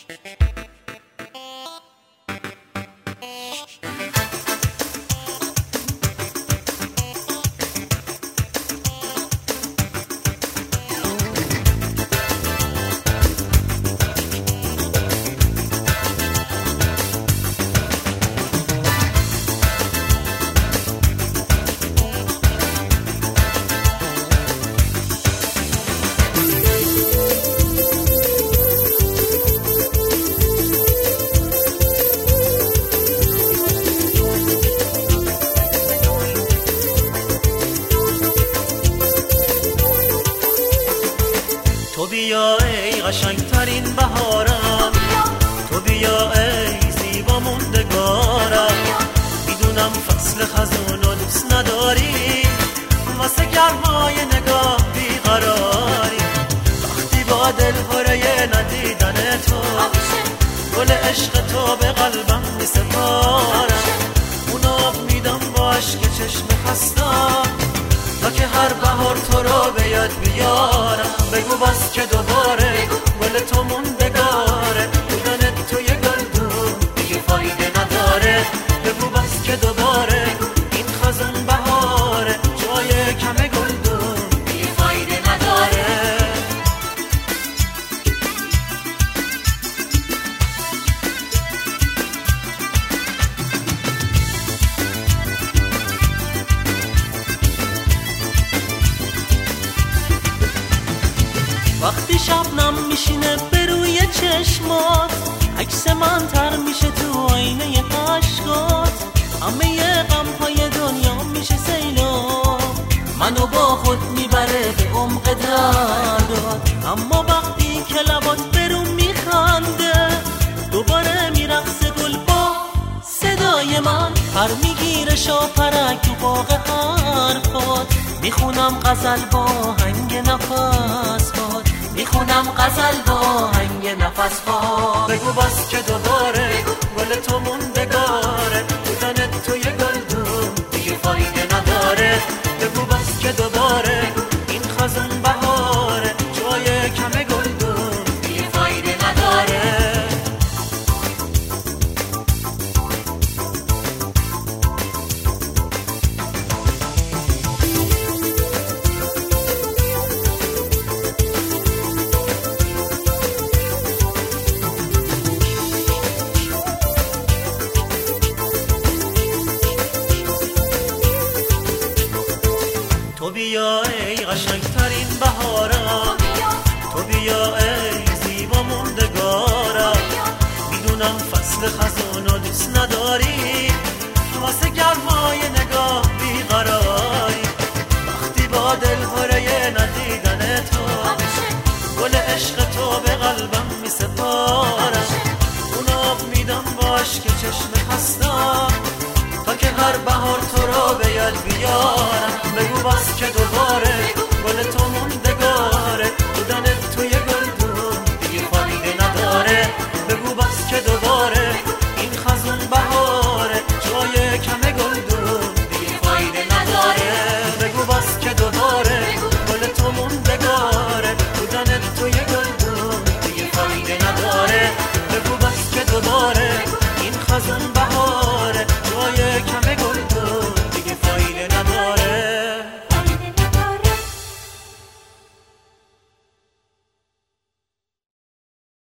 تو بیا ای قشنگترین بهارم، تو بیا ای زیبا موندگارم. میدونم فصل خزون رو دوست نداری، واسه گرمای نگاه بیقراری. وقتی با دل پره ندیدن تو، گل عشق تو به قلبم میسپارم. اون آب میدم با عشق چشم خستم، تا که هر بهار تو رو به یاد بیارم. بگو بس که دوباره گل تو موندگاره، بودن تو یه گلدون دیگه فایده نداره. بگو بس که دوباره این خزون بهاره، جای کم گلدون دیگه فایده نداره. وقتی شبنم میشینه به روی چشمات، عکس من تر میشه تو آینه عشقات. همه غمهای دنیا میشه سیلاب، منو با خود میبره به عمق دردات. اما وقتی که لبات برون میخنده، دوباره میرقصه گل با صدای من. پر میگیره شاپرک تو باغ حرفات، میخونم غزل با هنگ نفس باد، میخونم غزل با هنگ نفس باد. بگو بس که دوباره گل تو